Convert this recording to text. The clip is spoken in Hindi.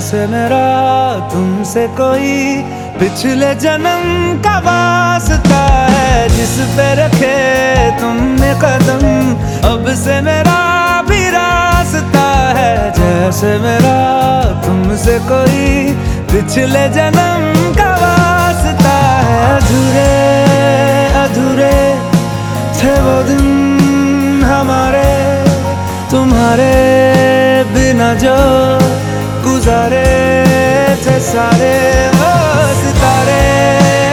जैसे मेरा तुमसे कोई पिछले जन्म का वास्ता है, जिस पे रखे तुमने कदम अब से मेरा भी रास्ता है। जैसे मेरा तुमसे कोई पिछले जन्म का वास्ता है। अधूरे अधूरे थे वो दिन हमारे, तुम्हारे बिना जो गुजारे थे सारे ओ सितारे।